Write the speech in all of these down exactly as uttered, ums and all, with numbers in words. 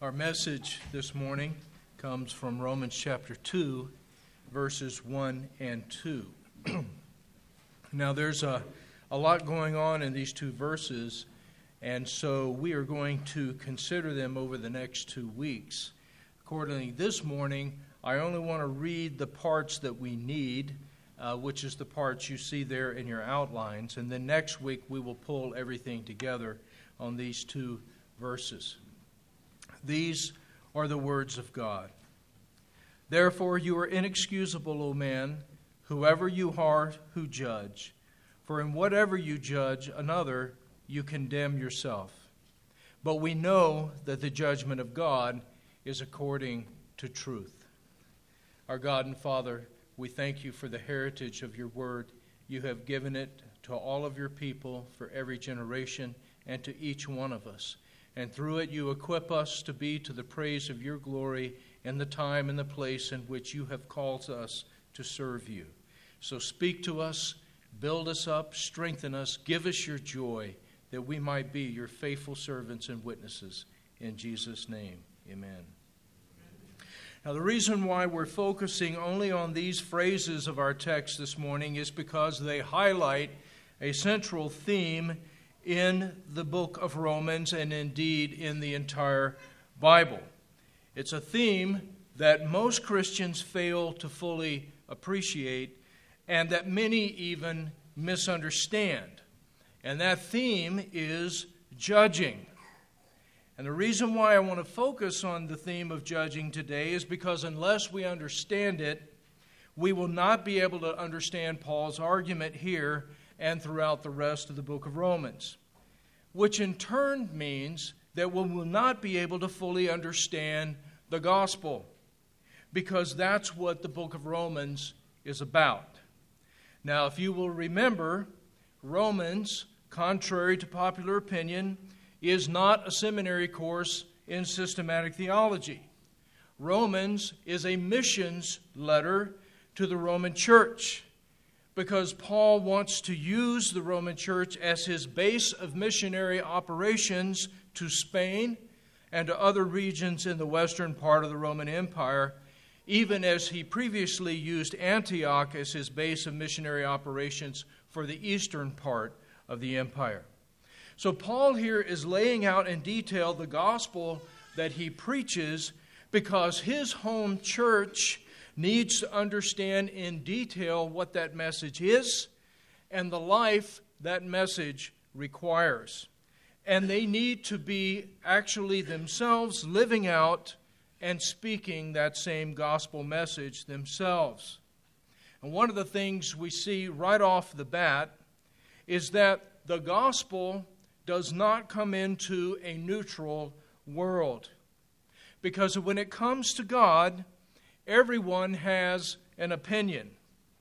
Our message this morning comes from Romans chapter two, verses one and two. Now there's a, a lot going on in these two verses, and so we are going to consider them over the next two weeks. Accordingly, this morning, I only want to read the parts that we need, uh, which is the parts you see there in your outlines, and then next week we will pull everything together on these two verses. These are the words of God. Therefore you are inexcusable, O man, whoever you are who judge. For in whatever you judge another, you condemn yourself. But we know that the judgment of God is according to truth. Our God and Father, we thank you for the heritage of your word. You have given it to all of your people for every generation and to each one of us. And through it you equip us to be to the praise of your glory in the time and the place in which you have called us to serve you. So speak to us, build us up, strengthen us, give us your joy, that we might be your faithful servants and witnesses. In Jesus' name, amen. Now, the reason why we're focusing only on these phrases of our text this morning is because they highlight a central theme in the book of Romans and indeed in the entire Bible. It's a theme that most Christians fail to fully appreciate and that many even misunderstand. And that theme is judging. And the reason why I want to focus on the theme of judging today is because unless we understand it, we will not be able to understand Paul's argument here and throughout the rest of the book of Romans, which in turn means that we will not be able to fully understand the gospel, because that's what the book of Romans is about. Now, if you will remember, Romans, contrary to popular opinion, is not a seminary course in systematic theology. Romans is a missions letter to the Roman church, because Paul wants to use the Roman church as his base of missionary operations to Spain and to other regions in the western part of the Roman Empire, even as he previously used Antioch as his base of missionary operations for the eastern part of the empire. So Paul here is laying out in detail the gospel that he preaches, because his home church needs to understand in detail what that message is and the life that message requires. And they need to be actually themselves living out and speaking that same gospel message themselves. And one of the things we see right off the bat is that the gospel does not come into a neutral world. Because when it comes to God, everyone has an opinion.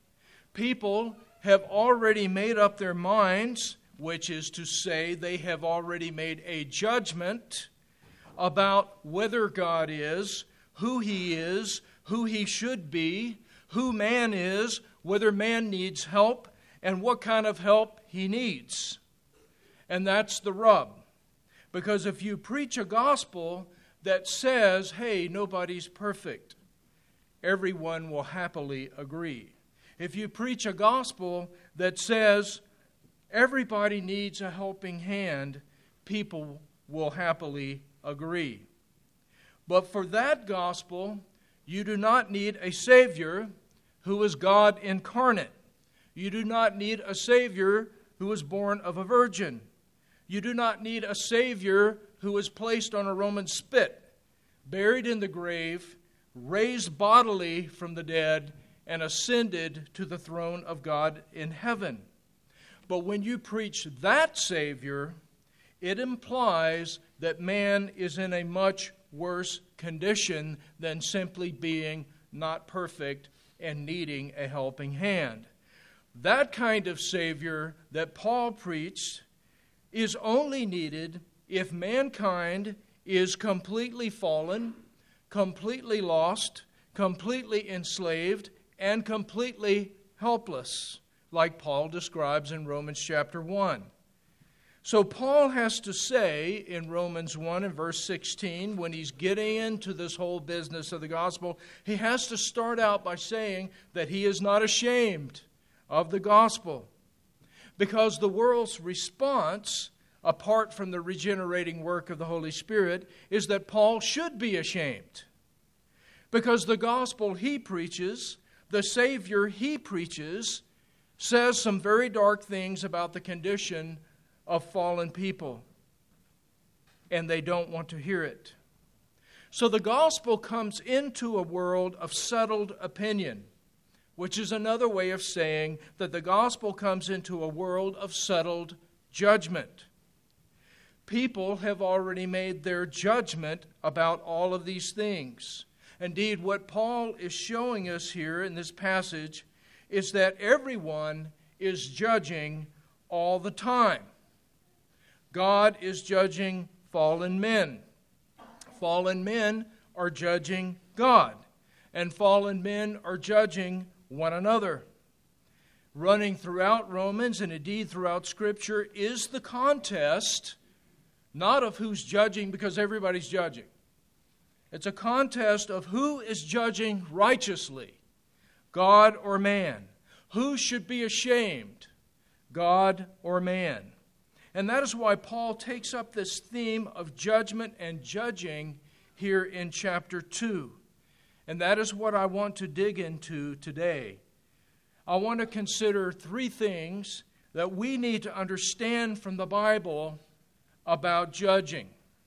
People have already made up their minds, which is to say they have already made a judgment about whether God is, who He is, who He should be, who man is, whether man needs help, and what kind of help he needs. And that's the rub. Because if you preach a gospel that says, hey, nobody's perfect, everyone will happily agree. If you preach a gospel that says everybody needs a helping hand, people will happily agree. But for that gospel, you do not need a Savior who is God incarnate. You do not need a Savior who was born of a virgin. You do not need a Savior who was placed on a Roman spit, buried in the grave, raised bodily from the dead, and ascended to the throne of God in heaven. But when you preach that Savior, it implies that man is in a much worse condition than simply being not perfect and needing a helping hand. That kind of Savior that Paul preached is only needed if mankind is completely fallen, completely lost, completely enslaved, and completely helpless, like Paul describes in Romans chapter one. So Paul has to say in Romans one and verse sixteen, when he's getting into this whole business of the gospel, he has to start out by saying that he is not ashamed of the gospel. Because the world's response, apart from the regenerating work of the Holy Spirit, is that Paul should be ashamed. Because the gospel he preaches, the Savior he preaches, says some very dark things about the condition of fallen people. And they don't want to hear it. So the gospel comes into a world of settled opinion, which is another way of saying that the gospel comes into a world of settled judgment. People have already made their judgment about all of these things. Indeed, what Paul is showing us here in this passage is that everyone is judging all the time. God is judging fallen men. Fallen men are judging God. And fallen men are judging one another. Running throughout Romans and indeed throughout Scripture is the contest, not of who's judging because everybody's judging. It's a contest of who is judging righteously, God or man. Who should be ashamed, God or man? And that is why Paul takes up this theme of judgment and judging here in chapter two. And that is what I want to dig into today. I want to consider three things that we need to understand from the Bible about judging.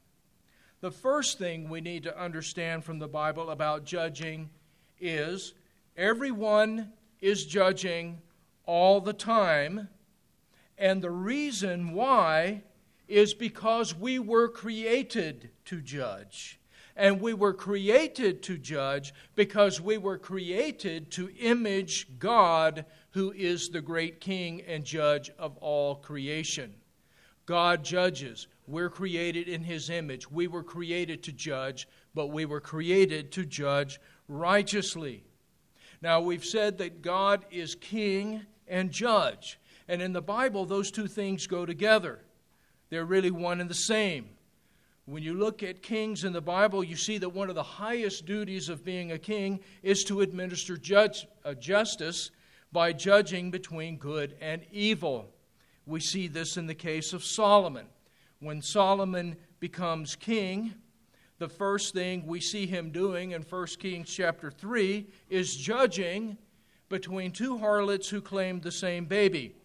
The first thing we need to understand from the Bible about judging is everyone is judging all the time. And the reason why is because we were created to judge. And we were created to judge because we were created to image God, who is the great King and Judge of all creation. God judges. We're created in His image. We were created to judge, but we were created to judge righteously. Now, we've said that God is King and Judge. And in the Bible, those two things go together. They're really one and the same. When you look at kings in the Bible, you see that one of the highest duties of being a king is to administer judge, uh, justice by judging between good and evil. We see this in the case of Solomon. When Solomon becomes king, the first thing we see him doing in First Kings chapter three is judging between two harlots who claimed the same baby.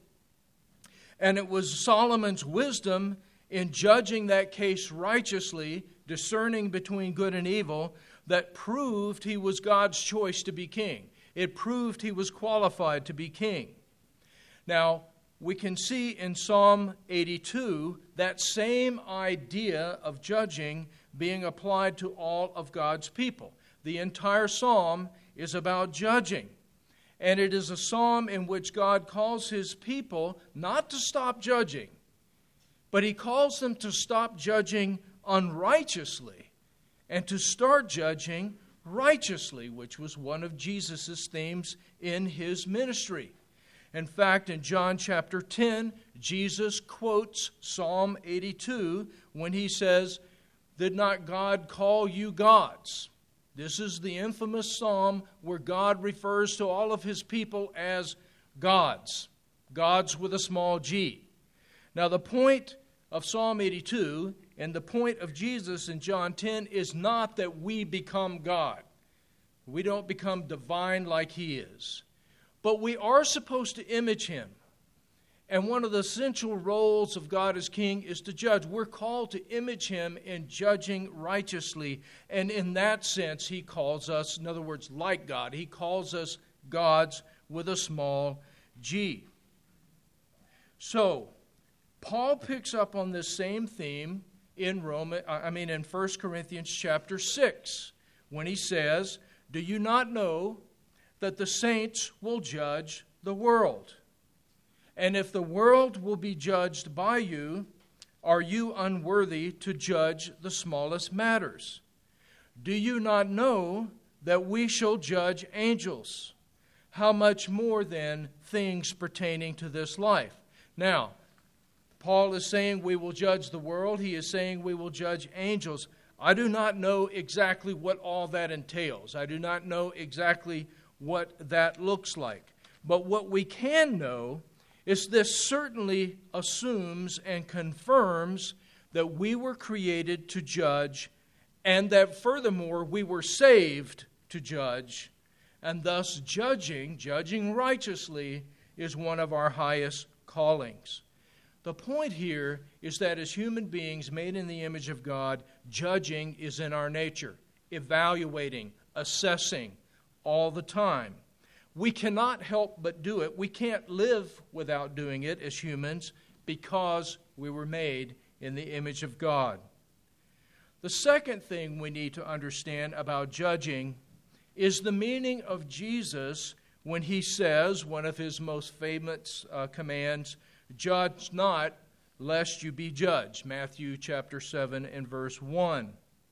And it was Solomon's wisdom in judging that case righteously, discerning between good and evil, that proved he was God's choice to be king. It proved he was qualified to be king. Now, we can see in Psalm eighty-two that same idea of judging being applied to all of God's people. The entire psalm is about judging. And it is a psalm in which God calls His people not to stop judging, but He calls them to stop judging unrighteously and to start judging righteously, which was one of Jesus' themes in His ministry. In fact, in John chapter ten, Jesus quotes Psalm eighty-two when He says, "Did not God call you gods?" This is the infamous psalm where God refers to all of His people as gods. Gods with a small g. Now the point of Psalm eighty-two and the point of Jesus in John ten is not that we become God. We don't become divine like He is. But we are supposed to image Him. And one of the essential roles of God as King is to judge. We're called to image Him in judging righteously. And in that sense, He calls us, in other words, like God. He calls us gods with a small g. So, Paul picks up on this same theme in Roman, I mean in First Corinthians chapter six, when he says, "Do you not know that the saints will judge the world? And if the world will be judged by you, are you unworthy to judge the smallest matters? Do you not know that we shall judge angels? How much more then things pertaining to this life?" Now, Paul is saying we will judge the world. He is saying we will judge angels. I do not know exactly what all that entails. I do not know exactly what that looks like. But what we can know is this certainly assumes and confirms that we were created to judge, and that furthermore we were saved to judge, and thus judging, judging righteously, is one of our highest callings. The point here is that as human beings made in the image of God, judging is in our nature, evaluating, assessing all the time. We cannot help but do it. We can't live without doing it as humans because we were made in the image of God. The second thing we need to understand about judging is the meaning of Jesus when he says, one of his most famous uh, commands, "Judge not, lest you be judged." Matthew chapter seven and verse one.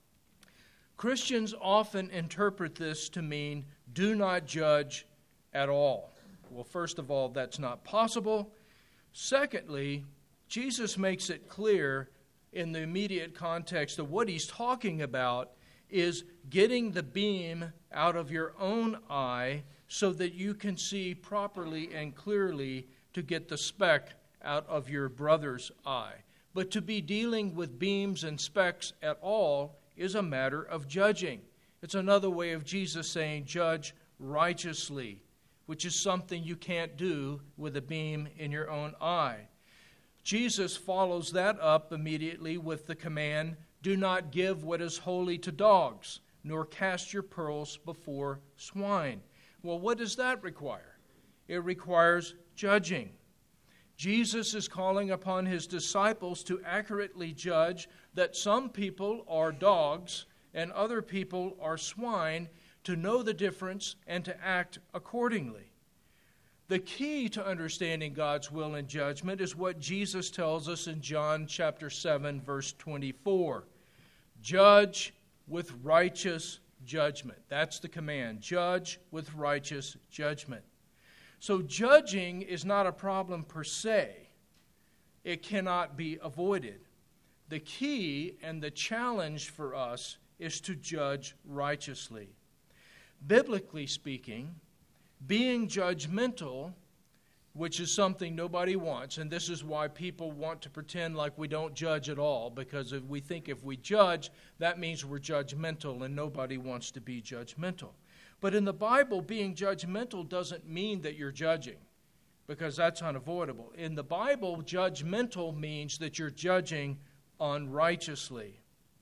Christians often interpret this to mean, do not judge at all. Well, first of all, that's not possible. Secondly, Jesus makes it clear in the immediate context of what he's talking about is getting the beam out of your own eye so that you can see properly and clearly to get the speck out of your brother's eye. But to be dealing with beams and specks at all is a matter of judging. It's another way of Jesus saying, judge righteously, which is something you can't do with a beam in your own eye. Jesus follows that up immediately with the command, do not give what is holy to dogs, nor cast your pearls before swine. Well, what does that require? It requires judging. Jesus is calling upon his disciples to accurately judge that some people are dogs and other people are swine, to know the difference and to act accordingly. The key to understanding God's will and judgment is what Jesus tells us in John chapter seven, verse twenty-four. Judge with righteous judgment. That's the command. Judge with righteous judgment. So judging is not a problem per se. It cannot be avoided. The key and the challenge for us is to judge righteously. Biblically speaking, being judgmental, which is something nobody wants, and this is why people want to pretend like we don't judge at all, because if we think if we judge, that means we're judgmental, and nobody wants to be judgmental. But in the Bible, being judgmental doesn't mean that you're judging, because that's unavoidable. In the Bible, judgmental means that you're judging unrighteously.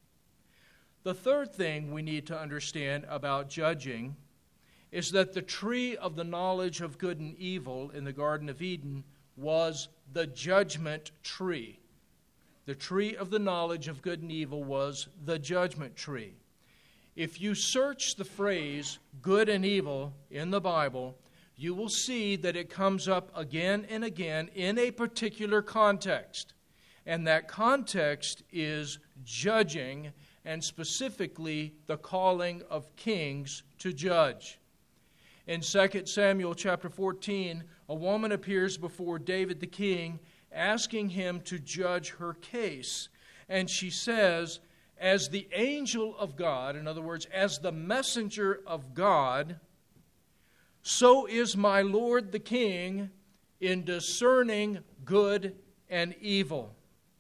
The third thing we need to understand about judging is that the tree of the knowledge of good and evil in the Garden of Eden was the judgment tree. The tree of the knowledge of good and evil was the judgment tree. If you search the phrase good and evil in the Bible, you will see that it comes up again and again in a particular context. And that context is judging, and specifically the calling of kings to judge. In Second Samuel chapter fourteen, a woman appears before David the king, asking him to judge her case. And she says, as the angel of God, in other words, as the messenger of God, so is my Lord the king in discerning good and evil.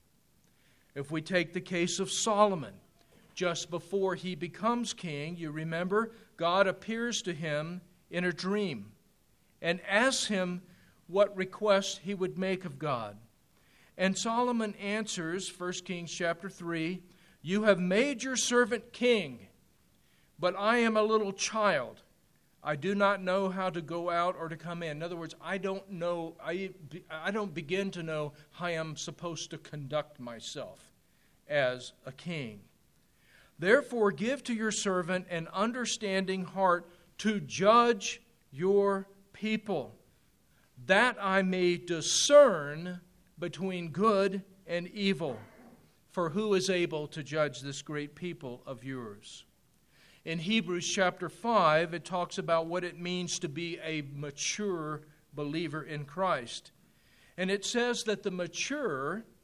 If we take the case of Solomon, just before he becomes king, you remember, God appears to him in a dream and asks him what request he would make of God. And Solomon answers, First Kings chapter three, you have made your servant king, but I am a little child. I do not know how to go out or to come in. In other words, I don't know, I, I don't begin to know how I am supposed to conduct myself as a king. Therefore, give to your servant an understanding heart to judge your people, that I may discern between good and evil. For who is able to judge this great people of yours? In Hebrews chapter five, it talks about what it means to be a mature believer in Christ. And it says that the mature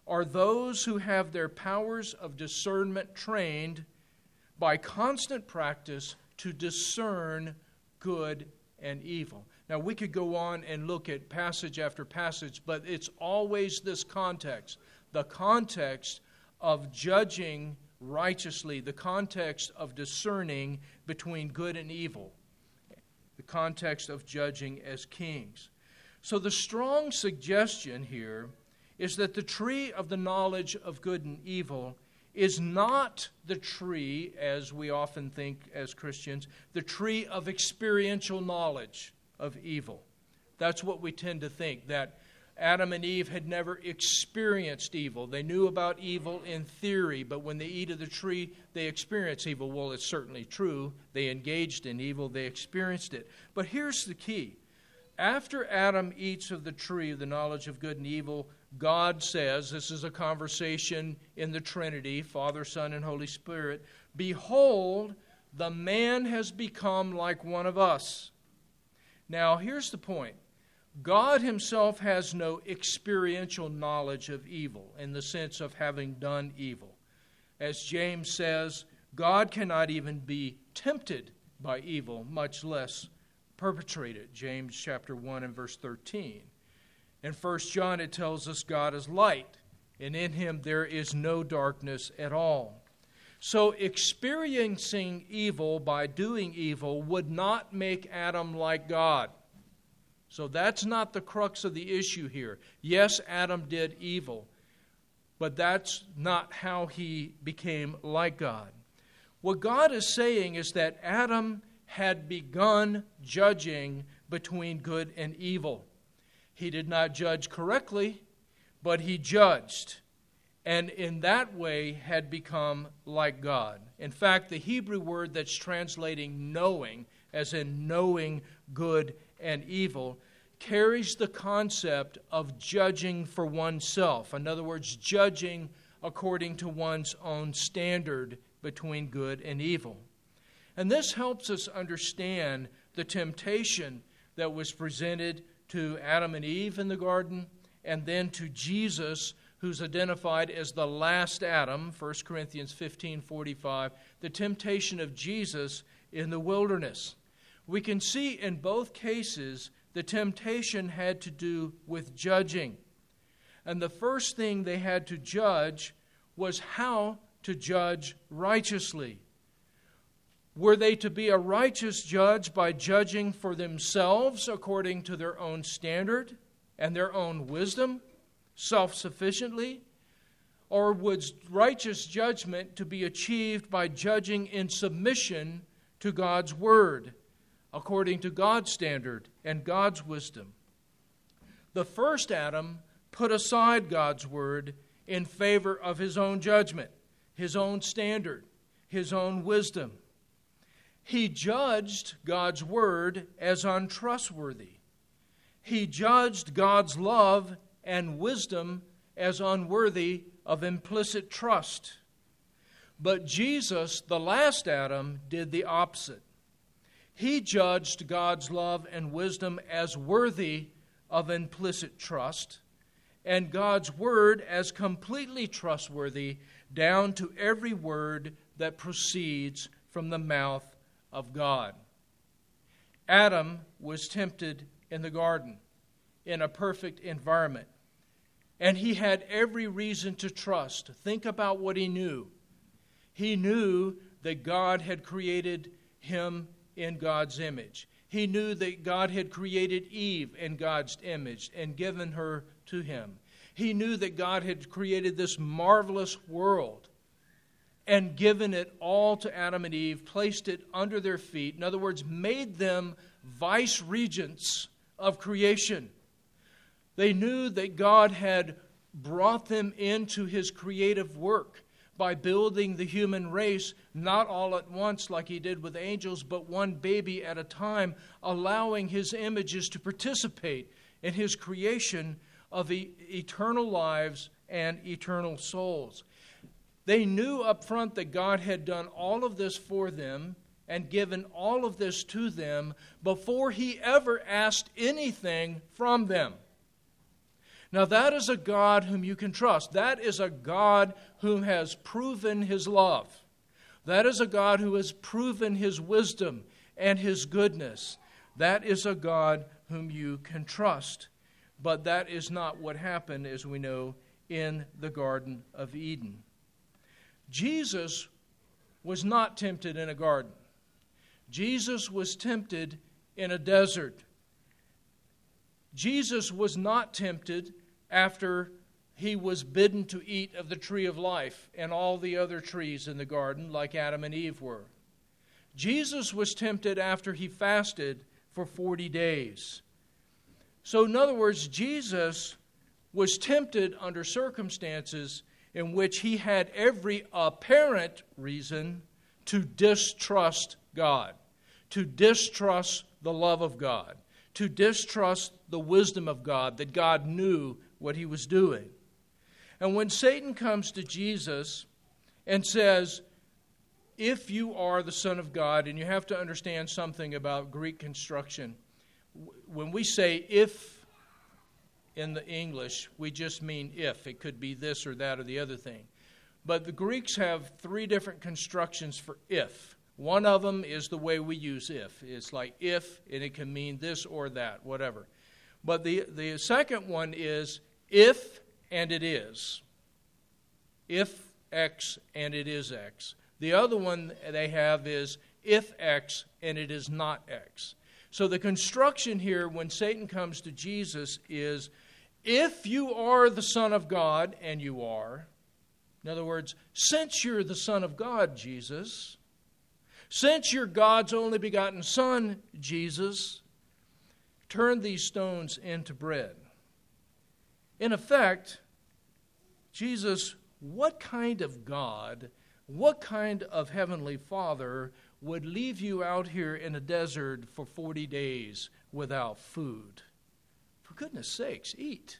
are those who have their powers of discernment trained by constant practice to discern good and evil. Now, we could go on and look at passage after passage, but it's always this context, the context of judging righteously, the context of discerning between good and evil, the context of judging as kings. So the strong suggestion here is that the tree of the knowledge of good and evil is not the tree, as we often think as Christians, the tree of experiential knowledge of evil. That's what we tend to think, that Adam and Eve had never experienced evil. They knew about evil in theory, but when they eat of the tree, they experience evil. Well, it's certainly true. They engaged in evil. They experienced it. But here's the key. After Adam eats of the tree of the knowledge of good and evil, God says, this is a conversation in the Trinity, Father, Son, and Holy Spirit, "Behold, the man has become like one of us." Now, here's the point. God himself has no experiential knowledge of evil in the sense of having done evil. As James says, God cannot even be tempted by evil, much less perpetrate it. James chapter one and verse thirteen. In First John it tells us God is light, and in him there is no darkness at all. So experiencing evil by doing evil would not make Adam like God. So that's not the crux of the issue here. Yes, Adam did evil, but that's not how he became like God. What God is saying is that Adam had begun judging between good and evil. He did not judge correctly, but he judged, and in that way had become like God. In fact, the Hebrew word that's translating knowing, as in knowing good and evil, carries the concept of judging for oneself. In other words, judging according to one's own standard between good and evil. And this helps us understand the temptation that was presented to Adam and Eve in the garden, and then to Jesus, who's identified as the last Adam, First Corinthians fifteen forty-five, the temptation of Jesus in the wilderness. We can see in both cases the temptation had to do with judging. And the first thing they had to judge was how to judge righteously. Were they to be a righteous judge by judging for themselves according to their own standard and their own wisdom, self-sufficiently? Or was righteous judgment to be achieved by judging in submission to God's word, according to God's standard and God's wisdom? The first Adam put aside God's word in favor of his own judgment, his own standard, his own wisdom. He judged God's word as untrustworthy. He judged God's love and wisdom as unworthy of implicit trust. But Jesus, the last Adam, did the opposite. He judged God's love and wisdom as worthy of implicit trust, and God's word as completely trustworthy, down to every word that proceeds from the mouth of God. Adam was tempted in the garden, in a perfect environment, and he had every reason to trust. Think about what he knew. He knew that God had created him in God's image. He knew that God had created Eve in God's image and given her to him. He knew that God had created this marvelous world and given it all to Adam and Eve, placed it under their feet. In other words, made them vice regents of creation. They knew that God had brought them into his creative work by building the human race, not all at once like he did with angels, but one baby at a time, allowing his images to participate in his creation of e- eternal lives and eternal souls. They knew up front that God had done all of this for them and given all of this to them before he ever asked anything from them. Now that is a God whom you can trust. That is a God whom has proven His love. That is a God who has proven His wisdom and His goodness. That is a God whom you can trust. But that is not what happened, as we know, in the Garden of Eden. Jesus was not tempted in a garden. Jesus was tempted in a desert. Jesus was not tempted after He was bidden to eat of the tree of life and all the other trees in the garden, like Adam and Eve were. Jesus was tempted after He fasted for forty days. So in other words, Jesus was tempted under circumstances in which He had every apparent reason to distrust God, to distrust the love of God, to distrust the wisdom of God, that God knew what He was doing. And when Satan comes to Jesus and says, if you are the Son of God, and you have to understand something about Greek construction, when we say if in the English, we just mean if. It could be this or that or the other thing. But the Greeks have three different constructions for if. One of them is the way we use if. It's like if, and it can mean this or that, whatever. But the, the second one is if and it is. If X and it is X. The other one they have is if X and it is not X. So the construction here when Satan comes to Jesus is, if you are the Son of God, and you are, in other words, since you're the Son of God, Jesus, since you're God's only begotten Son, Jesus, turn these stones into bread. In effect, Jesus, what kind of God, what kind of Heavenly Father would leave you out here in a desert for forty days without food? For goodness sakes, eat.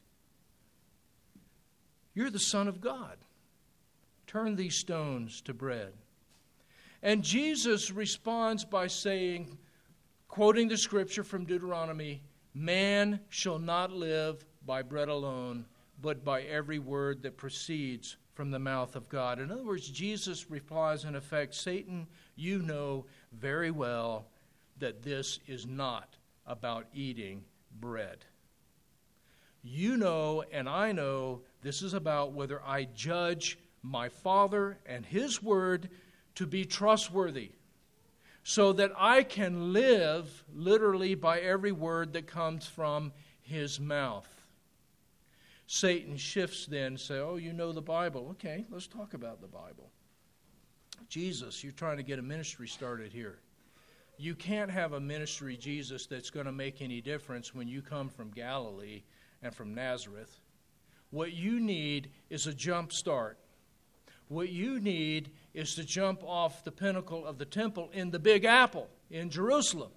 You're the Son of God. Turn these stones to bread. And Jesus responds by saying, quoting the scripture from Deuteronomy, man shall not live by bread alone, but by every word that proceeds from the mouth of God. In other words, Jesus replies in effect, Satan, you know very well that this is not about eating bread. You know and I know this is about whether I judge my Father and His Word to be trustworthy, so that I can live literally by every word that comes from His mouth. Satan shifts then and says, oh, you know the Bible. Okay, let's talk about the Bible. Jesus, you're trying to get a ministry started here. You can't have a ministry, Jesus, that's going to make any difference when you come from Galilee and from Nazareth. What you need is a jump start. What you need is to jump off the pinnacle of the temple in the Big Apple in Jerusalem.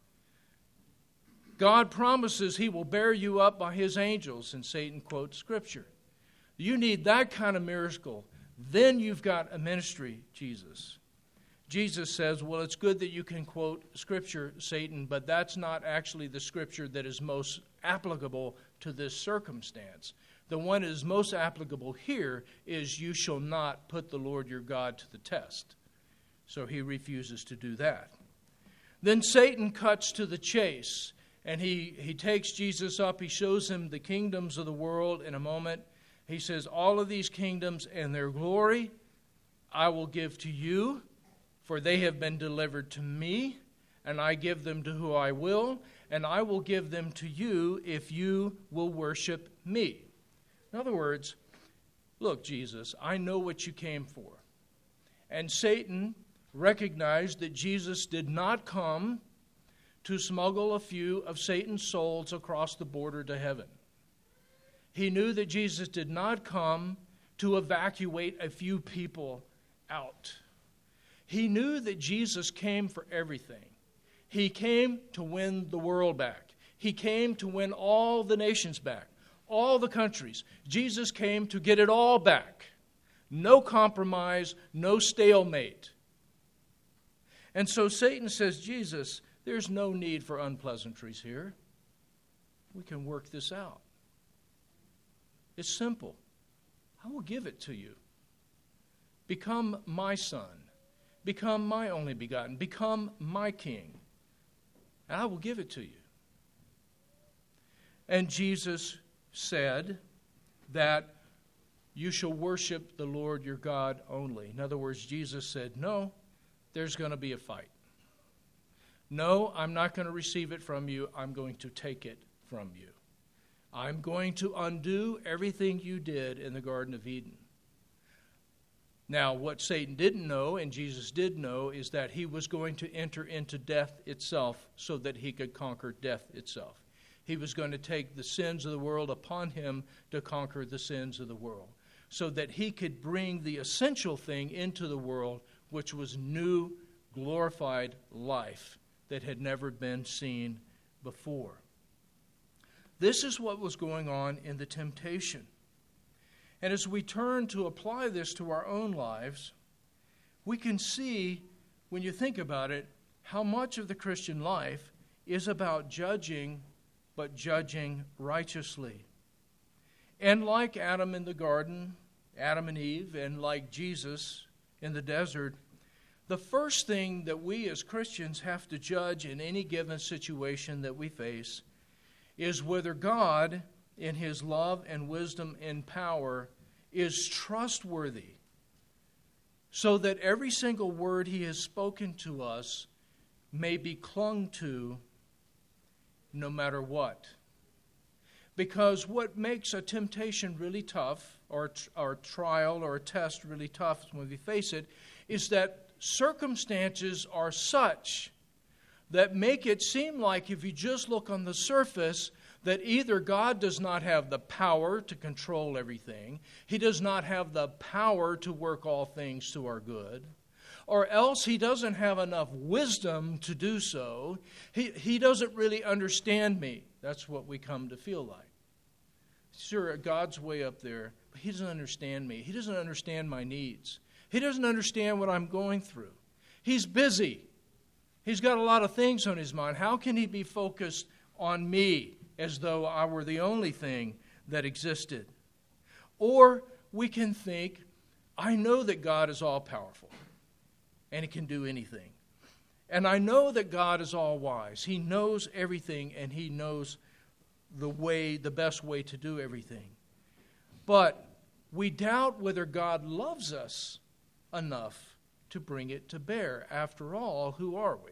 God promises He will bear you up by His angels, and Satan quotes Scripture. You need that kind of miracle. Then you've got a ministry, Jesus. Jesus says, well, it's good that you can quote Scripture, Satan, but that's not actually the Scripture that is most applicable to this circumstance. The one that is most applicable here is you shall not put the Lord your God to the test. So He refuses to do that. Then Satan cuts to the chase, and he, he takes Jesus up. He shows him the kingdoms of the world in a moment. He says, all of these kingdoms and their glory I will give to you, for they have been delivered to me, and I give them to who I will, and I will give them to you if you will worship me. In other words, look, Jesus, I know what you came for. And Satan recognized that Jesus did not come to smuggle a few of Satan's souls across the border to heaven. He knew that Jesus did not come to evacuate a few people out. He knew that Jesus came for everything. He came to win the world back. He came to win all the nations back. All the countries. Jesus came to get it all back. No compromise, no stalemate. And so Satan says, Jesus, there's no need for unpleasantries here. We can work this out. It's simple. I will give it to you. Become my son. Become my only begotten. Become my king. And I will give it to you. And Jesus said that you shall worship the Lord your God only. In other words, Jesus said, no, there's going to be a fight. No, I'm not going to receive it from you. I'm going to take it from you. I'm going to undo everything you did in the Garden of Eden. Now, what Satan didn't know, and Jesus did know, is that he was going to enter into death itself so that he could conquer death itself. He was going to take the sins of the world upon him to conquer the sins of the world, so that he could bring the essential thing into the world, which was new, glorified life that had never been seen before. This is what was going on in the temptation. And as we turn to apply this to our own lives, we can see, when you think about it, how much of the Christian life is about judging, but judging righteously. And like Adam in the garden, Adam and Eve, and like Jesus in the desert, the first thing that we as Christians have to judge in any given situation that we face is whether God, in his love and wisdom and power, is trustworthy, so that every single word he has spoken to us may be clung to no matter what. Because what makes a temptation really tough, or, or a trial or a test really tough when we face it, is that circumstances are such that make it seem like, if you just look on the surface, that either God does not have the power to control everything, he does not have the power to work all things to our good, or else he doesn't have enough wisdom to do so. He, he doesn't really understand me. That's what we come to feel like. Sure, God's way up there, but he doesn't understand me. He doesn't understand my needs. He doesn't understand what I'm going through. He's busy. He's got a lot of things on his mind. How can he be focused on me as though I were the only thing that existed? Or we can think, I know that God is all-powerful and he can do anything. And I know that God is all-wise. He knows everything and he knows the way, the best way to do everything. But we doubt whether God loves us enough to bring it to bear. After all, who are we?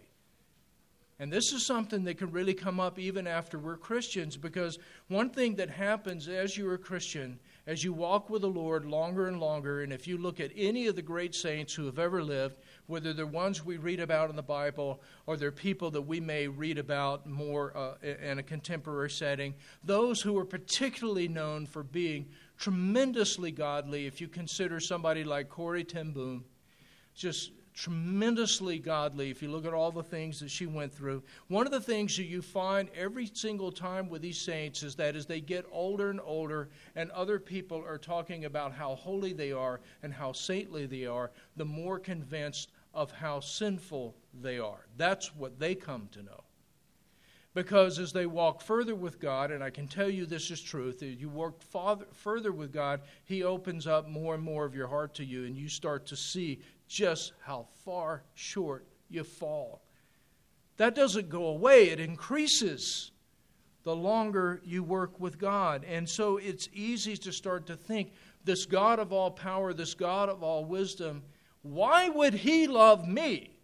And this is something that can really come up even after we're Christians, because one thing that happens as you're a Christian, as you walk with the Lord longer and longer, and if you look at any of the great saints who have ever lived, whether they're ones we read about in the Bible or they're people that we may read about more uh, in a contemporary setting, those who are particularly known for being tremendously godly, if you consider somebody like Corrie ten Boom, just tremendously godly, if you look at all the things that she went through. One of the things that you find every single time with these saints is that as they get older and older and other people are talking about how holy they are and how saintly they are, the more convinced of how sinful they are. That's what they come to know. Because as they walk further with God, and I can tell you this is truth, as you walk farther, further with God, he opens up more and more of your heart to you, and you start to see just how far short you fall. That doesn't go away. It increases the longer you work with God. And so it's easy to start to think, this God of all power, this God of all wisdom, why would he love me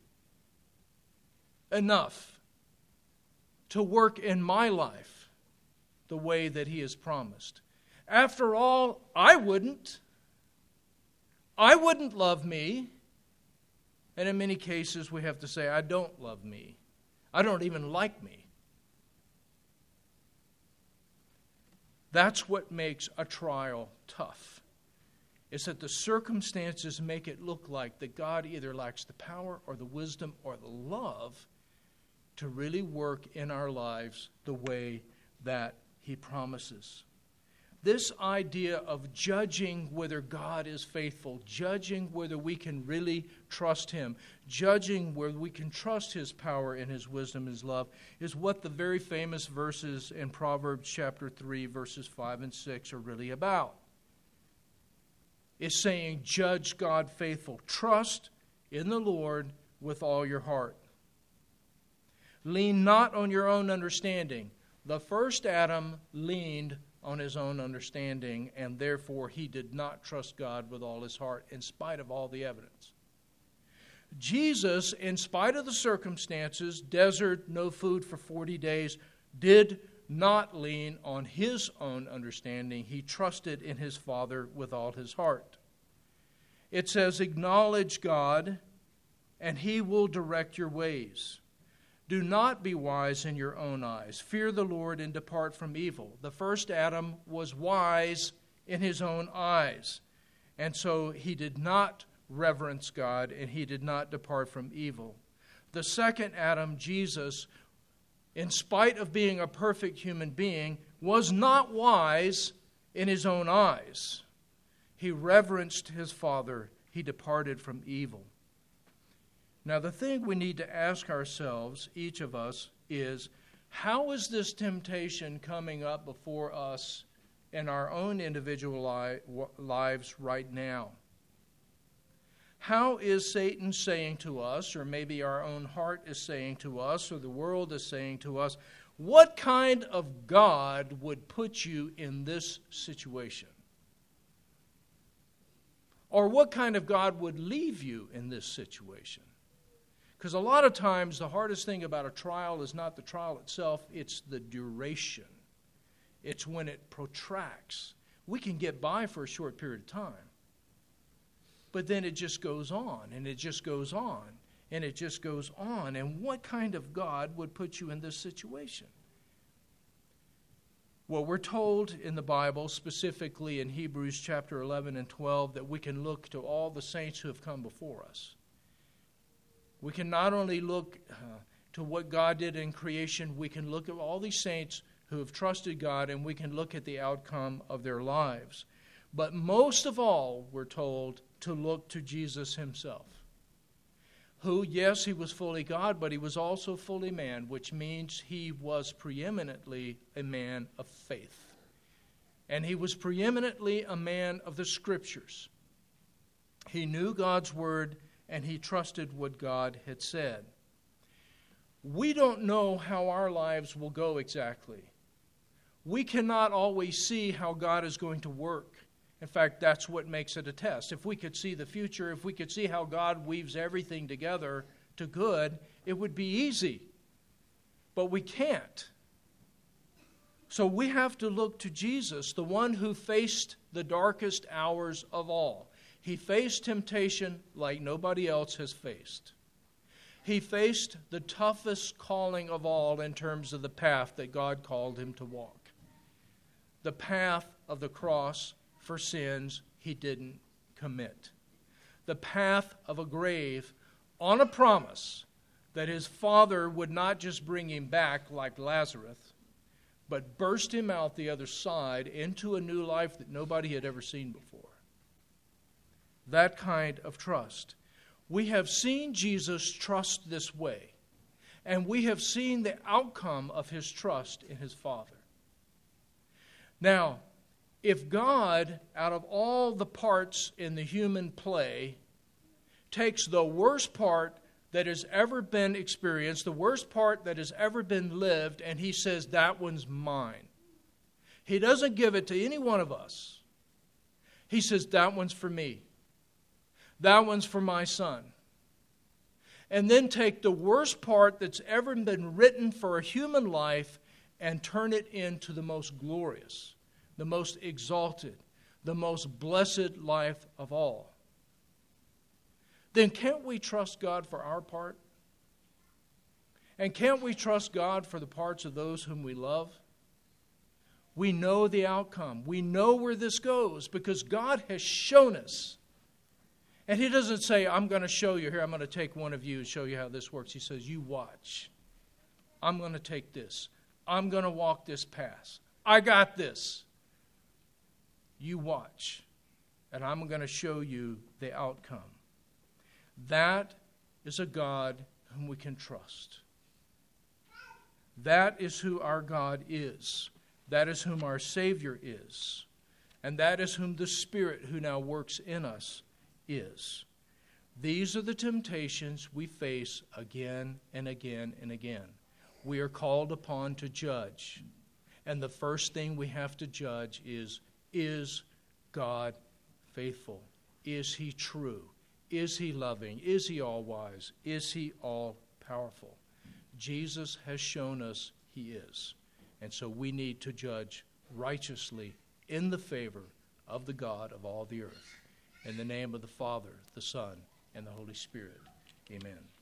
enough to work in my life the way that he has promised? After all, I wouldn't. I wouldn't love me. And in many cases, we have to say, I don't love me. I don't even like me. That's what makes a trial tough. Is that the circumstances make it look like that God either lacks the power or the wisdom or the love to really work in our lives the way that he promises. This idea of judging whether God is faithful, judging whether we can really trust Him, judging whether we can trust His power and His wisdom, His love, is what the very famous verses in Proverbs chapter three, verses five and six are really about. It's saying, judge God faithful. Trust in the Lord with all your heart. Lean not on your own understanding. The first Adam leaned on his own understanding, and therefore he did not trust God with all his heart, in spite of all the evidence. Jesus, in spite of the circumstances, desert, no food for forty days, did not lean on his own understanding. He trusted in his Father with all his heart. It says, acknowledge God, and He will direct your ways. Do not be wise in your own eyes. Fear the Lord and depart from evil. The first Adam was wise in his own eyes, and so he did not reverence God, and he did not depart from evil. The second Adam, Jesus, in spite of being a perfect human being, was not wise in his own eyes. He reverenced his Father. He departed from evil. Now, the thing we need to ask ourselves, each of us, is how is this temptation coming up before us in our own individual li- lives right now? How is Satan saying to us, or maybe our own heart is saying to us, or the world is saying to us, what kind of God would put you in this situation? Or what kind of God would leave you in this situation? Because a lot of times the hardest thing about a trial is not the trial itself, it's the duration. It's when it protracts. We can get by for a short period of time, but then it just goes on, and it just goes on, and it just goes on. And what kind of God would put you in this situation? Well, we're told in the Bible, specifically in Hebrews chapter eleven and twelve, that we can look to all the saints who have come before us. We can not only look uh, to what God did in creation, we can look at all these saints who have trusted God, and we can look at the outcome of their lives. But most of all, we're told to look to Jesus Himself, who, yes, He was fully God, but He was also fully man, which means He was preeminently a man of faith. And He was preeminently a man of the Scriptures. He knew God's Word, and He trusted what God had said. We don't know how our lives will go exactly. We cannot always see how God is going to work. In fact, that's what makes it a test. If we could see the future, if we could see how God weaves everything together to good, it would be easy. But we can't. So we have to look to Jesus, the one who faced the darkest hours of all. He faced temptation like nobody else has faced. He faced the toughest calling of all in terms of the path that God called him to walk. The path of the cross for sins he didn't commit. The path of a grave on a promise that his Father would not just bring him back like Lazarus, but burst him out the other side into a new life that nobody had ever seen before. That kind of trust. We have seen Jesus trust this way, and we have seen the outcome of his trust in his Father. Now, if God, out of all the parts in the human play, takes the worst part that has ever been experienced, the worst part that has ever been lived, and he says, that one's mine. He doesn't give it to any one of us. He says, that one's for me. That one's for my son. And then take the worst part that's ever been written for a human life and turn it into the most glorious, the most exalted, the most blessed life of all. Then can't we trust God for our part? And can't we trust God for the parts of those whom we love? We know the outcome. We know where this goes because God has shown us. And he doesn't say, I'm going to show you here. I'm going to take one of you and show you how this works. He says, you watch. I'm going to take this. I'm going to walk this path. I got this. You watch, and I'm going to show you the outcome. That is a God whom we can trust. That is who our God is. That is whom our Savior is. And that is whom the Spirit who now works in us is. These are the temptations we face again and again and again. We are called upon to judge. And the first thing we have to judge is, is God faithful? Is He true? Is He loving? Is He all-wise? Is He all-powerful? Jesus has shown us He is. And so we need to judge righteously in the favor of the God of all the earth. In the name of the Father, the Son, and the Holy Spirit. Amen.